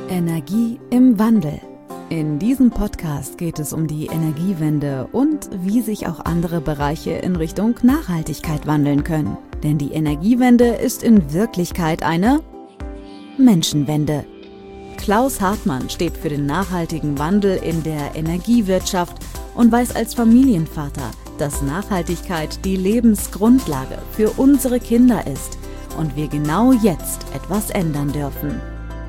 Energie im Wandel. In diesem Podcast geht es um die Energiewende und wie sich auch andere Bereiche in Richtung Nachhaltigkeit wandeln können. Denn die Energiewende ist in Wirklichkeit eine Menschenwende. Klaus Hartmann steht für den nachhaltigen Wandel in der Energiewirtschaft und weiß als Familienvater, dass Nachhaltigkeit die Lebensgrundlage für unsere Kinder ist und wir genau jetzt etwas ändern dürfen.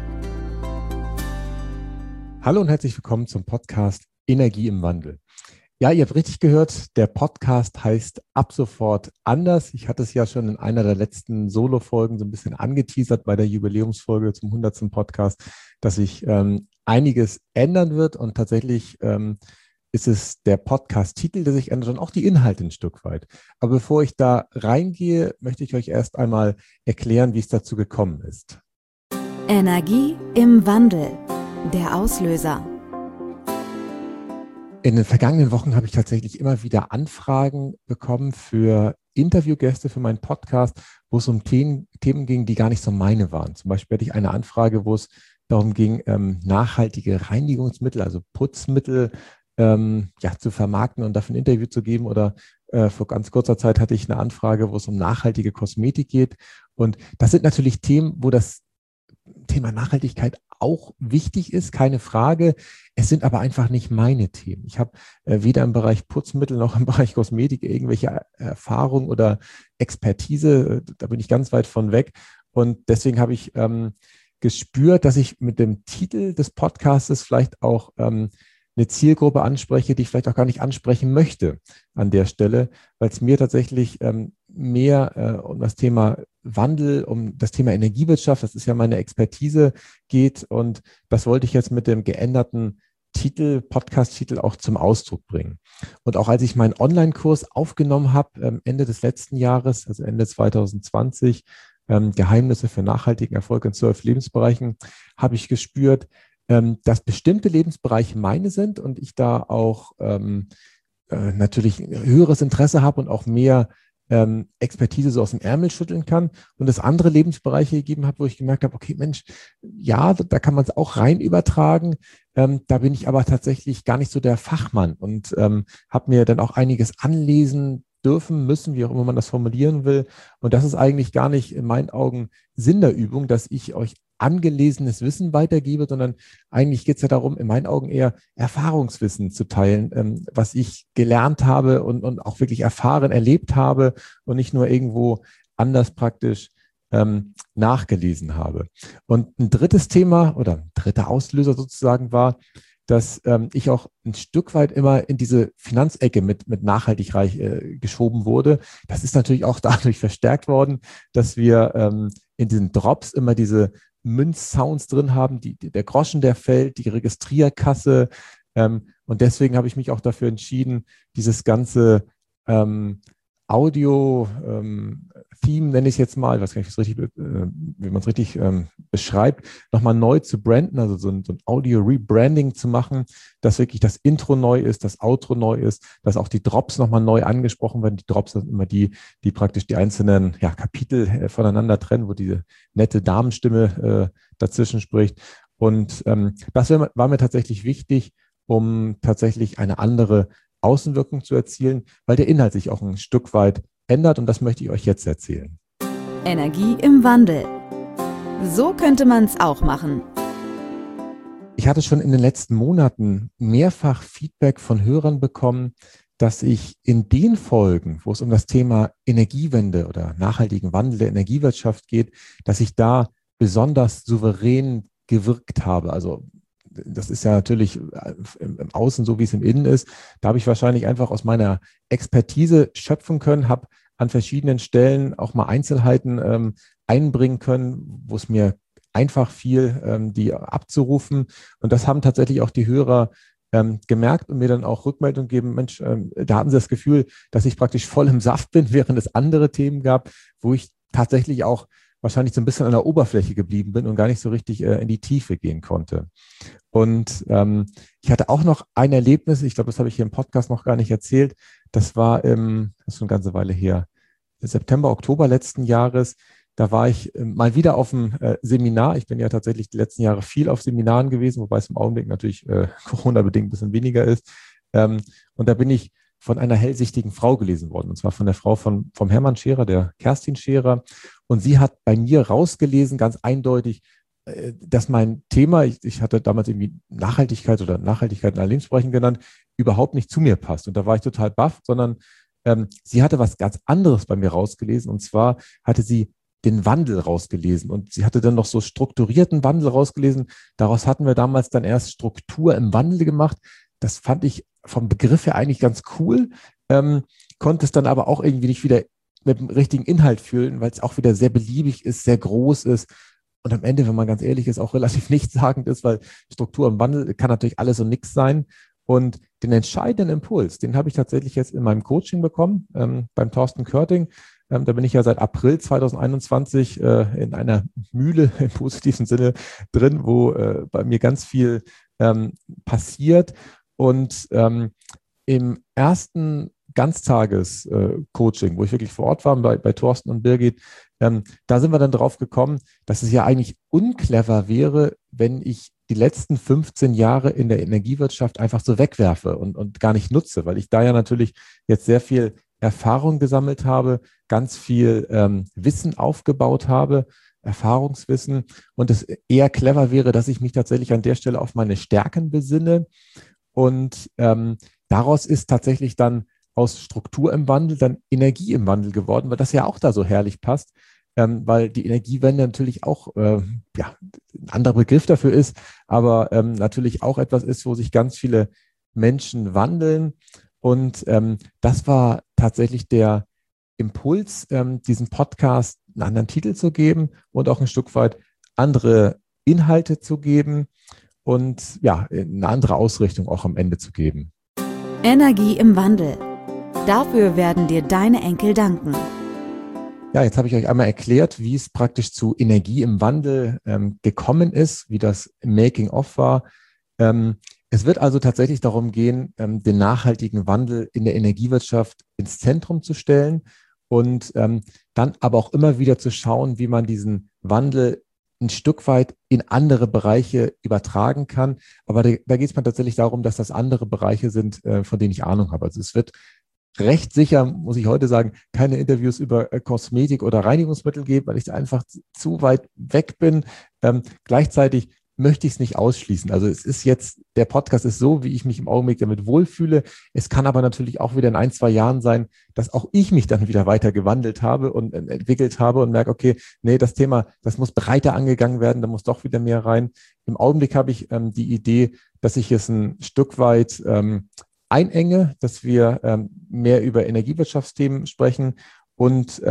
Hallo und herzlich willkommen zum Podcast Energie im Wandel. Ja, ihr habt richtig gehört, der Podcast heißt ab sofort anders. Ich hatte es ja schon in einer der letzten Solo-Folgen so ein bisschen angeteasert bei der Jubiläumsfolge zum 100. Podcast, dass sich einiges ändern wird und tatsächlich ist es der Podcast-Titel, der sich ändert und auch die Inhalte ein Stück weit. Aber bevor ich da reingehe, möchte ich euch erst einmal erklären, wie es dazu gekommen ist. Energie im Wandel. Der Auslöser. In den vergangenen Wochen habe ich tatsächlich immer wieder Anfragen bekommen für Interviewgäste für meinen Podcast, wo es um Themen ging, die gar nicht so meine waren. Zum Beispiel hatte ich eine Anfrage, wo es darum ging, nachhaltige Reinigungsmittel, also Putzmittel, zu vermarkten und dafür ein Interview zu geben. Oder vor ganz kurzer Zeit hatte ich eine Anfrage, wo es um nachhaltige Kosmetik geht. Und das sind natürlich Themen, wo das Thema Nachhaltigkeit auch wichtig ist, keine Frage. Es sind aber einfach nicht meine Themen. Ich habe weder im Bereich Putzmittel noch im Bereich Kosmetik irgendwelche Erfahrung oder Expertise. Da bin ich ganz weit von weg. Und deswegen habe ich gespürt, dass ich mit dem Titel des Podcastes vielleicht auch eine Zielgruppe anspreche, die ich vielleicht auch gar nicht ansprechen möchte an der Stelle, weil es mir tatsächlich mehr um das Thema Wandel, um das Thema Energiewirtschaft, das ist ja meine Expertise, geht. Und das wollte ich jetzt mit dem geänderten Titel, Podcast-Titel auch zum Ausdruck bringen. Und auch als ich meinen Online-Kurs aufgenommen habe, Ende des letzten Jahres, also Ende 2020, Geheimnisse für nachhaltigen Erfolg in 12 Lebensbereichen, habe ich gespürt, dass bestimmte Lebensbereiche meine sind und ich da auch natürlich ein höheres Interesse habe und auch mehr Expertise so aus dem Ärmel schütteln kann und es andere Lebensbereiche gegeben hat, wo ich gemerkt habe, okay, Mensch, ja, da kann man es auch rein übertragen. Da bin ich aber tatsächlich gar nicht so der Fachmann und habe mir dann auch einiges anlesen dürfen, müssen, wie auch immer man das formulieren will. Und das ist eigentlich gar nicht in meinen Augen Sinn der Übung, dass ich euch angelesenes Wissen weitergebe, sondern eigentlich geht es ja darum, in meinen Augen eher Erfahrungswissen zu teilen, was ich gelernt habe und auch wirklich erfahren, erlebt habe und nicht nur irgendwo anders praktisch nachgelesen habe. Und ein drittes Thema oder ein dritter Auslöser sozusagen war, dass ich auch ein Stück weit immer in diese Finanzecke mit nachhaltig reich geschoben wurde. Das ist natürlich auch dadurch verstärkt worden, dass wir in diesen Drops immer diese Münzsounds drin haben, der Groschen, der fällt, die Registrierkasse. Und deswegen habe ich mich auch dafür entschieden, dieses ganze Audio-Theme, nenne ich es jetzt mal, ich weiß gar nicht, wie man es richtig beschreibt, nochmal neu zu branden, also so ein Audio-Rebranding zu machen, dass wirklich das Intro neu ist, das Outro neu ist, dass auch die Drops nochmal neu angesprochen werden. Die Drops sind immer die praktisch die einzelnen Kapitel voneinander trennen, wo diese nette Damenstimme dazwischen spricht. Und das war mir tatsächlich wichtig, um tatsächlich eine andere Außenwirkung zu erzielen, weil der Inhalt sich auch ein Stück weit ändert und das möchte ich euch jetzt erzählen. Energie im Wandel. So könnte man es auch machen. Ich hatte schon in den letzten Monaten mehrfach Feedback von Hörern bekommen, dass ich in den Folgen, wo es um das Thema Energiewende oder nachhaltigen Wandel der Energiewirtschaft geht, dass ich da besonders souverän gewirkt habe. Also das ist ja natürlich im Außen so, wie es im Innen ist. Da habe ich wahrscheinlich einfach aus meiner Expertise schöpfen können, habe an verschiedenen Stellen auch mal Einzelheiten einbringen können, wo es mir einfach fiel, die abzurufen. Und das haben tatsächlich auch die Hörer gemerkt und mir dann auch Rückmeldung geben, Mensch, da hatten sie das Gefühl, dass ich praktisch voll im Saft bin, während es andere Themen gab, wo ich tatsächlich auch wahrscheinlich so ein bisschen an der Oberfläche geblieben bin und gar nicht so richtig in die Tiefe gehen konnte. Und ich hatte auch noch ein Erlebnis, ich glaube, das habe ich hier im Podcast noch gar nicht erzählt, das war das ist schon eine ganze Weile her, September, Oktober letzten Jahres. Da war ich mal wieder auf einem Seminar. Ich bin ja tatsächlich die letzten Jahre viel auf Seminaren gewesen, wobei es im Augenblick natürlich Corona-bedingt ein bisschen weniger ist. Und da bin ich von einer hellsichtigen Frau gelesen worden, und zwar von der Frau vom Hermann Scherer, der Kerstin Scherer. Und sie hat bei mir rausgelesen, ganz eindeutig, dass mein Thema, ich hatte damals irgendwie Nachhaltigkeit oder Nachhaltigkeit in allen Lebensbereichen genannt, überhaupt nicht zu mir passt. Und da war ich total baff, sondern sie hatte was ganz anderes bei mir rausgelesen. Und zwar hatte sie den Wandel rausgelesen. Und sie hatte dann noch so strukturierten Wandel rausgelesen. Daraus hatten wir damals dann erst Struktur im Wandel gemacht. Das fand ich vom Begriff her eigentlich ganz cool, konnte es dann aber auch irgendwie nicht wieder mit dem richtigen Inhalt füllen, weil es auch wieder sehr beliebig ist, sehr groß ist und am Ende, wenn man ganz ehrlich ist, auch relativ nichtssagend ist, weil Struktur im Wandel kann natürlich alles und nichts sein. Und den entscheidenden Impuls, den habe ich tatsächlich jetzt in meinem Coaching bekommen, beim Thorsten Körting. Da bin ich ja seit April 2021 in einer Mühle im positiven Sinne drin, wo bei mir ganz viel passiert. Und im ersten Ganztages-Coaching, wo ich wirklich vor Ort war, bei Thorsten und Birgit, da sind wir dann drauf gekommen, dass es ja eigentlich unclever wäre, wenn ich die letzten 15 Jahre in der Energiewirtschaft einfach so wegwerfe und gar nicht nutze, weil ich da ja natürlich jetzt sehr viel Erfahrung gesammelt habe, ganz viel Wissen aufgebaut habe, Erfahrungswissen, und es eher clever wäre, dass ich mich tatsächlich an der Stelle auf meine Stärken besinne. Und daraus ist tatsächlich dann aus Struktur im Wandel dann Energie im Wandel geworden, weil das ja auch da so herrlich passt, weil die Energiewende natürlich auch ein anderer Begriff dafür ist, aber natürlich auch etwas ist, wo sich ganz viele Menschen wandeln. Und das war tatsächlich der Impuls, diesem Podcast einen anderen Titel zu geben und auch ein Stück weit andere Inhalte zu geben und ja, eine andere Ausrichtung auch am Ende zu geben. Energie im Wandel. Dafür werden dir deine Enkel danken. Ja, jetzt habe ich euch einmal erklärt, wie es praktisch zu Energie im Wandel gekommen ist, wie das Making-of war. Es wird also tatsächlich darum gehen, den nachhaltigen Wandel in der Energiewirtschaft ins Zentrum zu stellen und dann aber auch immer wieder zu schauen, wie man diesen Wandel ein Stück weit in andere Bereiche übertragen kann. Aber da geht es mir tatsächlich darum, dass das andere Bereiche sind, von denen ich Ahnung habe. Also es wird recht sicher, muss ich heute sagen, keine Interviews über Kosmetik oder Reinigungsmittel geben, weil ich da einfach zu weit weg bin. Gleichzeitig möchte ich es nicht ausschließen. Also es ist jetzt, der Podcast ist so, wie ich mich im Augenblick damit wohlfühle. Es kann aber natürlich auch wieder in 1, 2 Jahren sein, dass auch ich mich dann wieder weiter gewandelt habe und entwickelt habe und merke, okay, nee, das Thema, das muss breiter angegangen werden, da muss doch wieder mehr rein. Im Augenblick habe ich die Idee, dass ich es ein Stück weit einenge, dass wir mehr über Energiewirtschaftsthemen sprechen und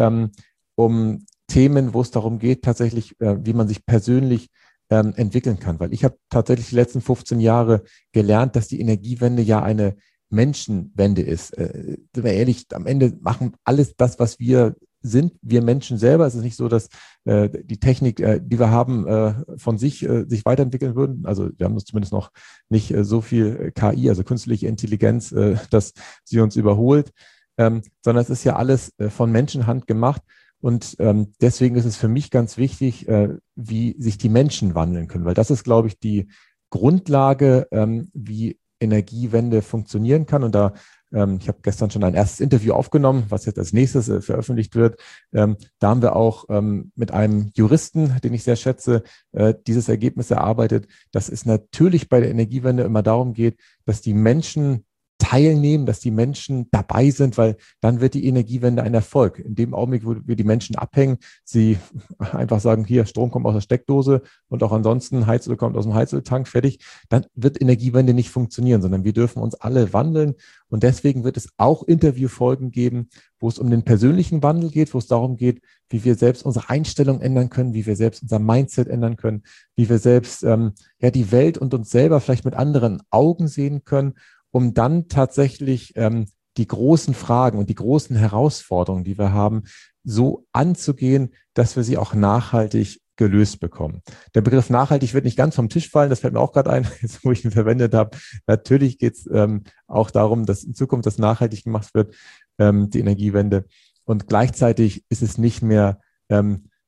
um Themen, wo es darum geht, tatsächlich, wie man sich persönlich entwickeln kann. Weil ich habe tatsächlich die letzten 15 Jahre gelernt, dass die Energiewende ja eine Menschenwende ist. Sind wir ehrlich, am Ende machen alles das, was wir sind, wir Menschen selber. Es ist nicht so, dass die Technik, die wir haben, von sich weiterentwickeln würden. Also wir haben das zumindest noch nicht so viel KI, also künstliche Intelligenz, dass sie uns überholt, sondern es ist ja alles von Menschenhand gemacht. Und deswegen ist es für mich ganz wichtig, wie sich die Menschen wandeln können, weil das ist, glaube ich, die Grundlage, wie Energiewende funktionieren kann. Und ich habe gestern schon ein erstes Interview aufgenommen, was jetzt als nächstes veröffentlicht wird. Da haben wir auch mit einem Juristen, den ich sehr schätze, dieses Ergebnis erarbeitet, dass es natürlich bei der Energiewende immer darum geht, dass die Menschen teilnehmen, dass die Menschen dabei sind, weil dann wird die Energiewende ein Erfolg. In dem Augenblick, wo wir die Menschen abhängen, sie einfach sagen, hier, Strom kommt aus der Steckdose und auch ansonsten Heizöl kommt aus dem Heizöltank, fertig, dann wird Energiewende nicht funktionieren, sondern wir dürfen uns alle wandeln. Und deswegen wird es auch Interviewfolgen geben, wo es um den persönlichen Wandel geht, wo es darum geht, wie wir selbst unsere Einstellung ändern können, wie wir selbst unser Mindset ändern können, wie wir selbst die Welt und uns selber vielleicht mit anderen Augen sehen können, um dann tatsächlich die großen Fragen und die großen Herausforderungen, die wir haben, so anzugehen, dass wir sie auch nachhaltig gelöst bekommen. Der Begriff nachhaltig wird nicht ganz vom Tisch fallen, das fällt mir auch gerade ein, jetzt, wo ich ihn verwendet habe. Natürlich geht es auch darum, dass in Zukunft das nachhaltig gemacht wird, die Energiewende. Und gleichzeitig ist es nicht mehr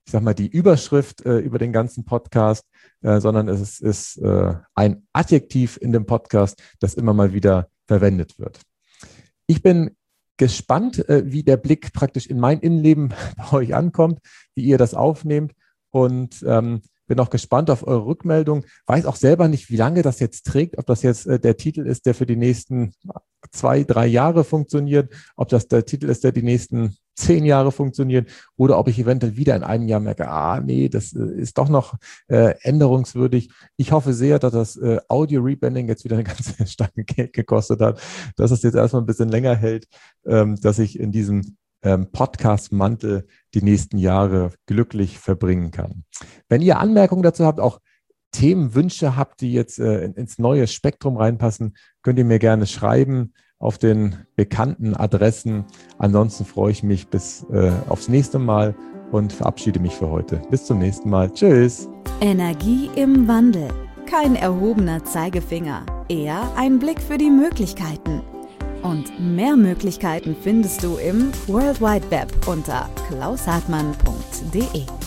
ich sag mal, die Überschrift über den ganzen Podcast, sondern es ist ein Adjektiv in dem Podcast, das immer mal wieder verwendet wird. Ich bin gespannt, wie der Blick praktisch in mein Innenleben bei euch ankommt, wie ihr das aufnehmt und bin auch gespannt auf eure Rückmeldung. Weiß auch selber nicht, wie lange das jetzt trägt, ob das jetzt der Titel ist, der für die nächsten 2-3 Jahre funktioniert, ob das der Titel ist, der die nächsten 10 Jahre funktioniert oder ob ich eventuell wieder in einem Jahr merke, nee, das ist doch noch änderungswürdig. Ich hoffe sehr, dass das Audio-Rebranding jetzt wieder eine ganz Stange Geld gekostet hat, dass es jetzt erstmal ein bisschen länger hält, dass ich in diesem Podcast-Mantel die nächsten Jahre glücklich verbringen kann. Wenn ihr Anmerkungen dazu habt, auch Themenwünsche habt, die jetzt ins neue Spektrum reinpassen, könnt ihr mir gerne schreiben auf den bekannten Adressen. Ansonsten freue ich mich bis aufs nächste Mal und verabschiede mich für heute. Bis zum nächsten Mal. Tschüss. Energie im Wandel. Kein erhobener Zeigefinger, eher ein Blick für die Möglichkeiten. Und mehr Möglichkeiten findest du im World Wide Web unter klaushartmann.de.